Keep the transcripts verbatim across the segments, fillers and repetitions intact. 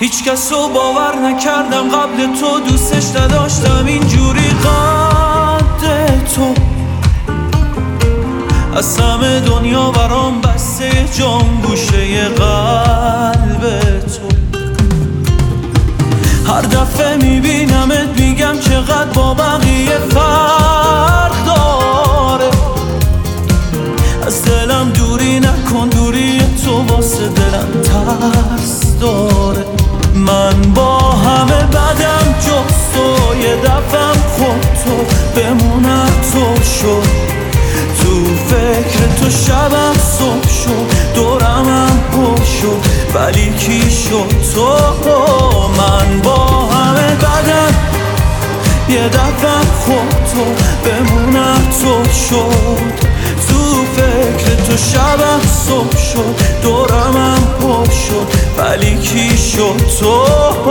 هیچ کس رو باور نکردم قبل تو، دوستش نداشتم اینجوری قد تو. از همه دنیا برام بسته جام گوشه قلب تو. هر دفعه میبینمت میگم چقدر با بقیه فرق داره. از دلم دوری نکن، دوری تو واسه دلم ترس داره. من با همه بدم جز تو، یه دفعم خود تو بمونم تو شد. تو فکر تو شبم صبح شد، دورمم پر شد ولی کی شد تو. من با همه بدم یه دفعم خود تو بمونم تو شد. تو فکر تو شبم صبح شد، دورمم پر شد ولی کی شد تو.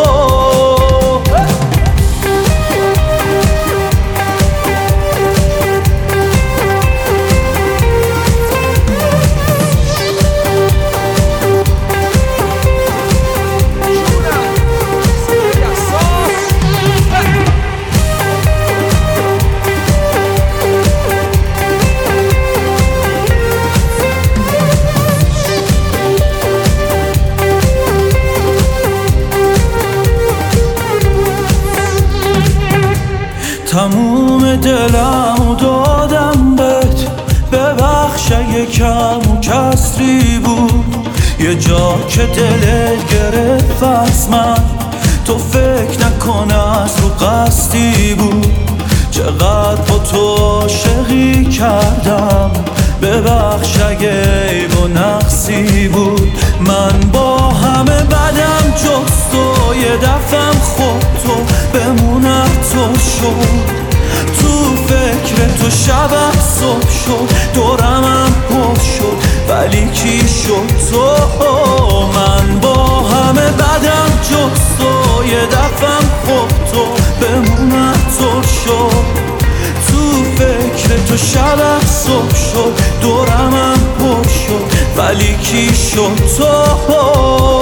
تموم دلم دادم بهت، ببخش اگه کم و کسری بود. یه جا که دلت گرفت از من، تو فکر نکن از رو قصدی بود. چقدر با تو عاشقی کردم، ببخش اگه عیب و نقصی بود. من با همه بدم جز تو، یه دفعم خود تو بمونم تو شد. تو فکر تو شبم صبح شد، دورمم پر شد ولی کی شد تو. من با همه بدم جز تو، یه دفعم خود تو بمونم تو شد. تو فکر تو شبم صبح شد، دورمم پر شد ولی کی شد تو.